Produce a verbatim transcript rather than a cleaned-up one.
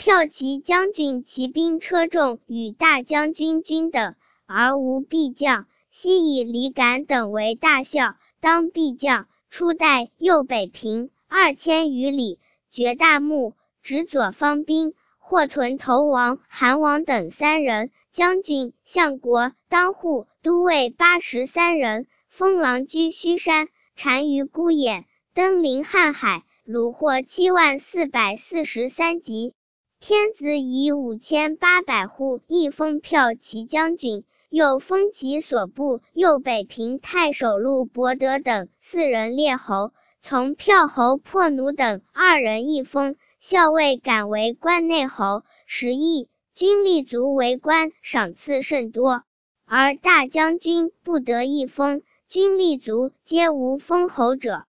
骠骑将军骑兵车众与大将军均等，而无裨将。昔以李敢等为大校，当裨将，出代右北平二千余里，绝大木，指左方兵，获屯头王、韩王等三人，将军、相国、当户、都尉八十三人，封狼居胥山，单于孤偃，登临瀚海，虏获七万四百四十三级。天子以五千八百户一封骠骑将军，又封其所部右北平太守陆伯德等四人列侯，从骠侯破奴等二人一封，校尉敢为关内侯，十邑军立足为官，赏赐甚多。而大将军不得一封，军立足皆无封侯者。